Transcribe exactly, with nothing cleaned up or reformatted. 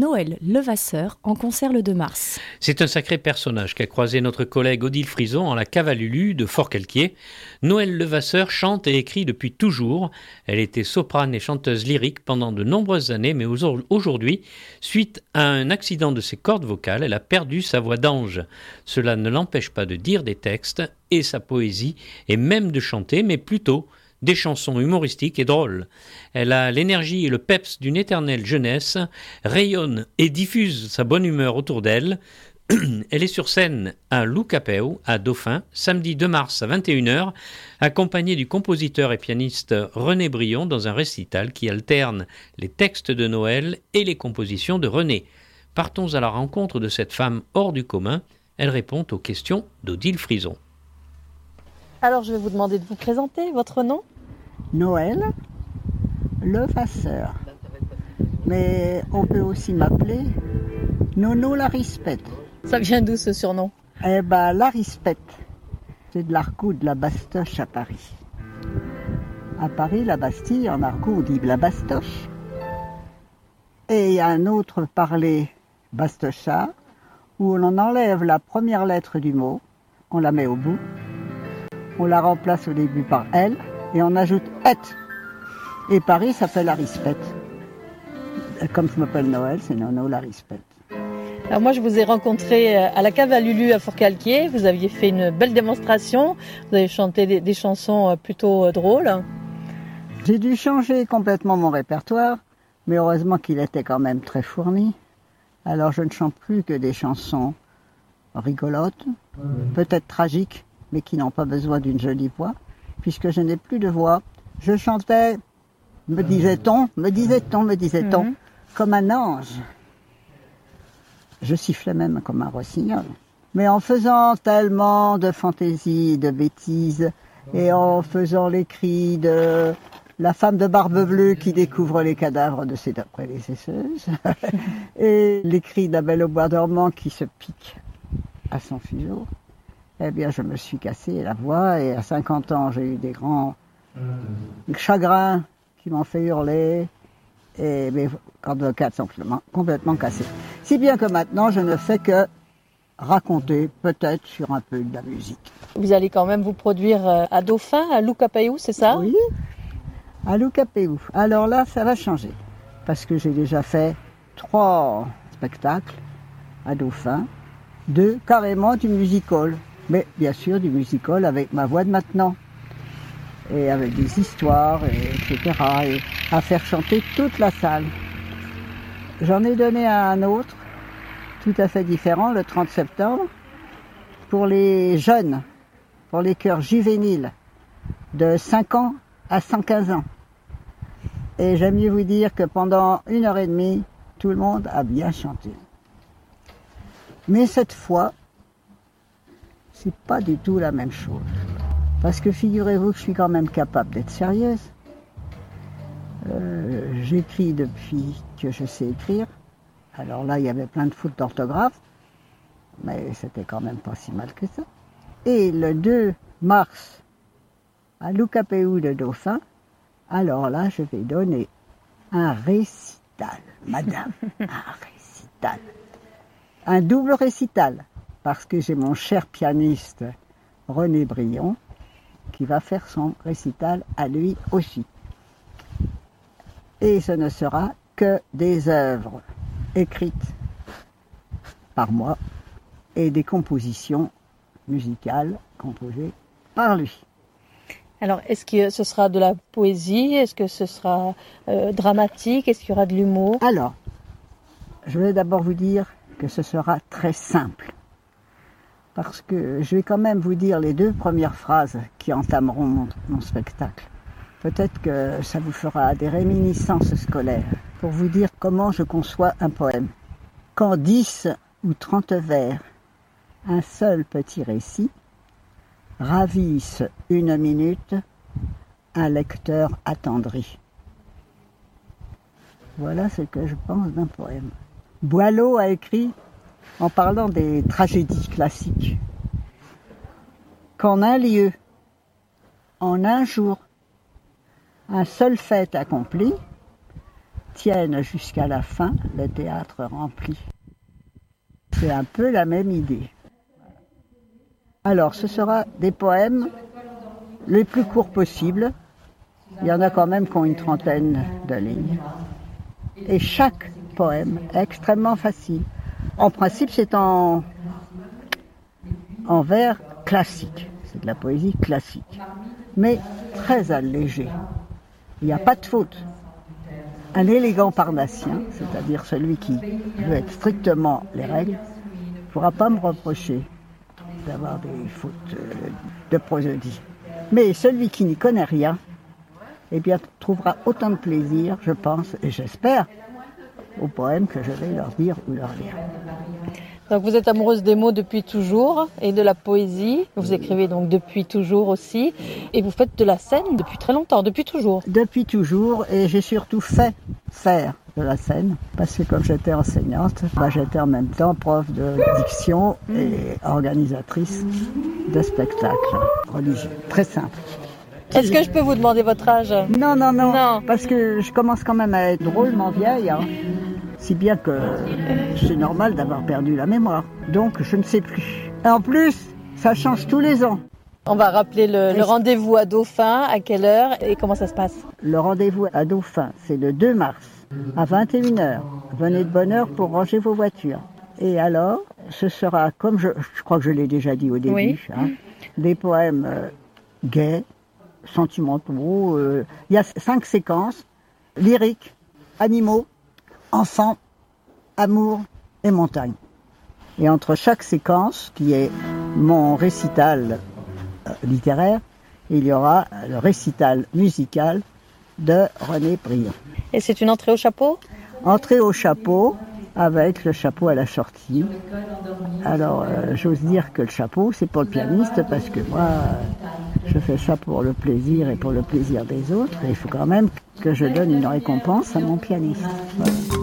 Noël Levasseur en concert le deux mars. C'est un sacré personnage qu'a croisé notre collègue Odile Frison en la cave à Lulu de Forcalquier. Noël Levasseur chante et écrit depuis toujours. Elle était soprane et chanteuse lyrique pendant de nombreuses années, mais aujourd'hui, suite à un accident de ses cordes vocales, elle a perdu sa voix d'ange. Cela ne l'empêche pas de dire des textes et sa poésie, et même de chanter, mais plutôt des chansons humoristiques et drôles. Elle a l'énergie et le peps d'une éternelle jeunesse, rayonne et diffuse sa bonne humeur autour d'elle. Elle est sur scène à Lou Capeu, à Dauphin, samedi deux mars à vingt et une heures, accompagnée du compositeur et pianiste René Brion dans un récital qui alterne les textes de Noël et les compositions de René. Partons à la rencontre de cette femme hors du commun. Elle répond aux questions d'Odile Frison. Alors je vais vous demander de vous présenter, votre nom ? Noël Levasseur. Mais on peut aussi m'appeler Nono la Rispette. Ça vient d'où ce surnom ? Eh ben la Rispette, c'est de l'argot de la Bastoche à Paris. À Paris, la Bastille, en argot, on dit la Bastoche. Et il y a un autre parler bastochard où on en enlève la première lettre du mot, on la met au bout, on la remplace au début par L et on ajoute et. Et Paris s'appelle la Rispette. Comme je m'appelle Noël, c'est Nono la Rispette. Alors moi, je vous ai rencontré à la cave à Lulu à Forcalquier. Vous aviez fait une belle démonstration. Vous avez chanté des, des chansons plutôt drôles. J'ai dû changer complètement mon répertoire, mais heureusement qu'il était quand même très fourni. Alors je ne chante plus que des chansons rigolotes, peut-être tragiques, mais qui n'ont pas besoin d'une jolie voix, puisque je n'ai plus de voix. Je chantais, me disait-on, me disait-on, me disait-on, mmh. comme un ange. Je sifflais même comme un rossignol. Mais en faisant tellement de fantaisies, de bêtises, et en faisant les cris de la femme de barbe bleue qui découvre les cadavres de ses prédécesseuses, et les cris d'Abel au bois dormant qui se pique à son fuseau, eh bien je me suis cassé la voix, et à cinquante ans j'ai eu des grands chagrins qui m'ont fait hurler, et mes cordes vocales sont complètement, complètement cassées. Si bien que maintenant, je ne fais que raconter, peut-être, sur un peu de la musique. Vous allez quand même vous produire à Dauphin, à Lou Capeu, c'est ça ? Oui, à Lou Capeu. Alors là, ça va changer, parce que j'ai déjà fait trois spectacles à Dauphin, deux carrément du music-hall, mais bien sûr du music-hall avec ma voix de maintenant. Et avec des histoires, et etc. Et à faire chanter toute la salle. J'en ai donné un autre, tout à fait différent, le trente septembre, pour les jeunes, pour les chœurs juvéniles, de cinq ans à cent quinze ans. Et j'aime mieux vous dire que pendant une heure et demie, tout le monde a bien chanté. Mais cette fois, c'est pas du tout la même chose. Parce que figurez-vous que je suis quand même capable d'être sérieuse. Euh, j'écris depuis que je sais écrire. Alors là, il y avait plein de fautes d'orthographe, mais c'était quand même pas si mal que ça. Et le deux mars, à Lou Capeu de Dauphin, alors là, je vais donner un récital, madame, un récital. Un double récital, parce que j'ai mon cher pianiste René Brion, qui va faire son récital à lui aussi. Et ce ne sera que des œuvres écrites par moi et des compositions musicales composées par lui. Alors, est-ce que ce sera de la poésie ? Est-ce que ce sera euh, dramatique ? Est-ce qu'il y aura de l'humour ? Alors, je vais d'abord vous dire que ce sera très simple. Parce que je vais quand même vous dire les deux premières phrases qui entameront mon, mon spectacle. Peut-être que ça vous fera des réminiscences scolaires pour vous dire comment je conçois un poème. Quand dix ou trente vers, un seul petit récit, ravissent une minute un lecteur attendri. Voilà ce que je pense d'un poème. Boileau a écrit en parlant des tragédies classiques, qu'en un lieu, en un jour, un seul fait accompli, tiennent jusqu'à la fin, le théâtre rempli. C'est un peu la même idée. Alors, ce sera des poèmes les plus courts possibles. Il y en a quand même qui ont une trentaine de lignes. Et chaque poème est extrêmement facile. En principe, c'est en, en vers classique. C'est de la poésie classique. Mais très allégé. Il n'y a pas de faute. Un élégant parnassien, c'est-à-dire celui qui veut être strictement les règles, ne pourra pas me reprocher d'avoir des fautes de prosodie. Mais celui qui n'y connaît rien, eh bien, trouvera autant de plaisir, je pense, et j'espère, aux poèmes que je vais leur dire ou leur lire. Donc vous êtes amoureuse des mots depuis toujours et de la poésie. Vous écrivez donc depuis toujours aussi. Et vous faites de la scène depuis très longtemps, depuis toujours. Depuis toujours, et j'ai surtout fait faire de la scène. Parce que comme j'étais enseignante, bah, j'étais en même temps prof de diction et organisatrice de spectacles religieux. Très simple. Est-ce que je peux vous demander votre âge ? Non, non, non, Non. Parce que je commence quand même à être drôlement vieille. Hein. Si bien que c'est normal d'avoir perdu la mémoire. Donc, je ne sais plus. Et en plus, ça change tous les ans. On va rappeler le, le rendez-vous à Dauphin, à quelle heure et comment ça se passe ? Le rendez-vous à Dauphin, c'est le deux mars, à vingt et une heures. Venez de bonne heure pour ranger vos voitures. Et alors, ce sera, comme je, je crois que je l'ai déjà dit au début, oui. hein, des poèmes euh, gais, sentimentaux. Euh, il y a cinq séquences, lyriques, animaux, enfants, amour et montagne. Et entre chaque séquence, qui est mon récital euh, littéraire, il y aura le récital musical de René Briand. Et c'est une entrée au chapeau ? Entrée au chapeau, avec le chapeau à la sortie. Alors, euh, j'ose dire que le chapeau, c'est pour le pianiste, parce que moi, je fais ça pour le plaisir et pour le plaisir des autres. Et il faut quand même que je donne une récompense à mon pianiste. Voilà.